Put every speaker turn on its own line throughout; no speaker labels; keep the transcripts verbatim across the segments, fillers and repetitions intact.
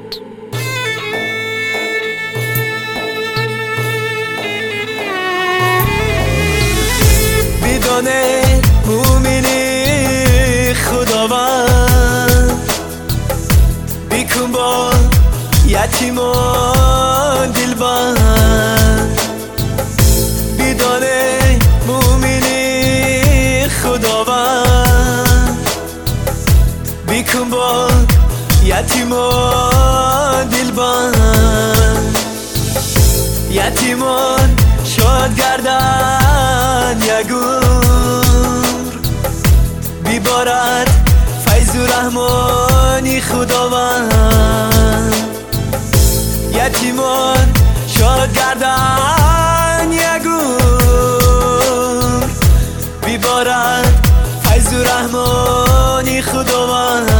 بدانه مومنی خداوند بیکن با یتیمان دلبند. بدانه مومنی خداوند بیکن با یتیمان دلبند. یتیمان شاد گردن یگور بیبارد فیض و رحمانی خداوند. یتیمان شاد گردن یگور بیبارد فیض و رحمانی خداوند.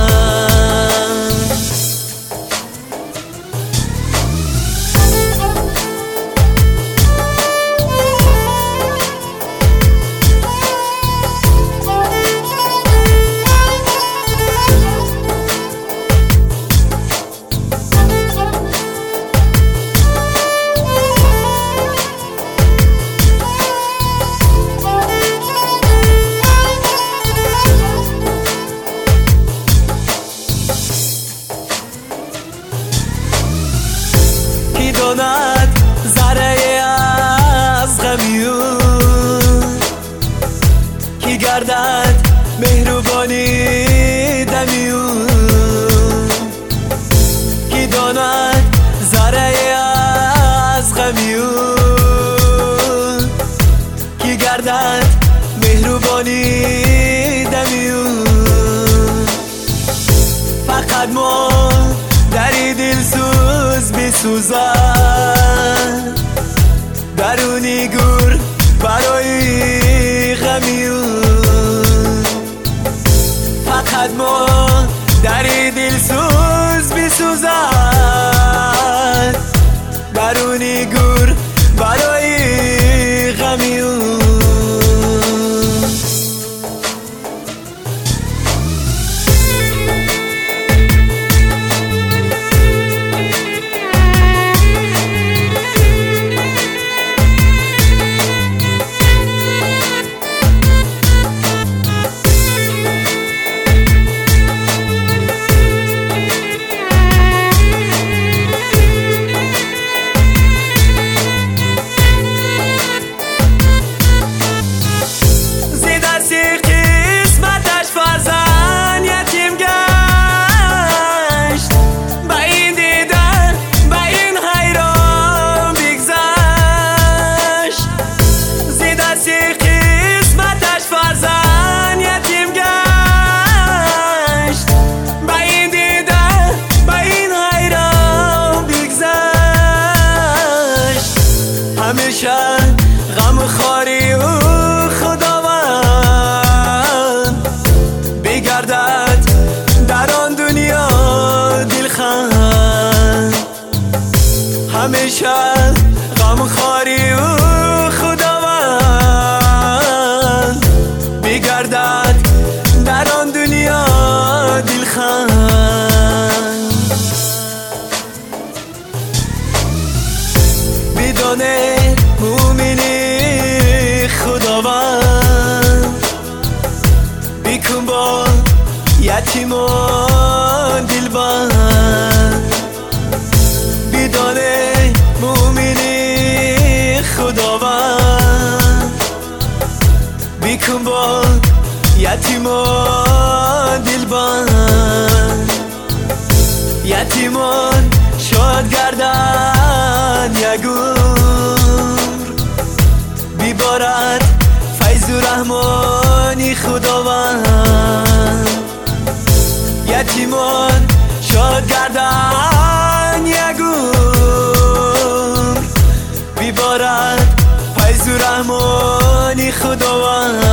داند ذره از غمیون کی گردد مهربانی دمیون. کی داند ذره از غمیون کی گردد مهربانی دمیون. فقط ما دری دلسوز بسوزد درونی گور برای غمیون. فقط ما دری دلسوز بسوزد درونی گور برای غمیون. همیشه غم خواری و خداوند بگردد در آن دنیا دلخند. همیشه غم خواری و خداوند بگردد در آن دنیا دلخند. بدانه مومنی خداوند بیکن با یتیمان دلبند. بدانه مومنی خداوند بیکن با یتیمان دلبند. یتیمان شاد گردن یگور بیبارد فیض و رحمانی خداوند. یتیمان شاد گردن یگور بیبارد فیض و رحمانی خداوند.